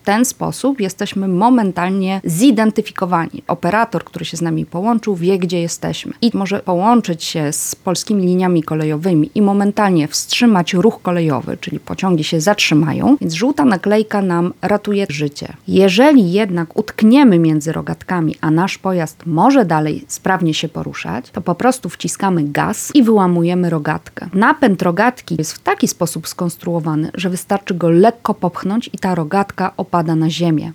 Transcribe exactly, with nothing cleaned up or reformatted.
ten sposób jesteśmy momentalnie zidentyfikowani. Operator, który się z nami połączył, wie, gdzie jesteśmy i może połączyć się z polskimi liniami kolejowymi i momentalnie wstrzymać ruch kolejowy, czyli pociągi się zatrzymają, więc żółta naklejka nam ratuje życie. Jeżeli jednak utkniemy między rogatkami, a nasz pojazd może dalej sprawnie się poruszać, to po prostu wciskamy gaz i wyłamujemy rogatkę. Napęd rogatki jest w taki sposób skonstruowany, że wystarczy go lekko popchnąć i ta rogatka opada na ziemię.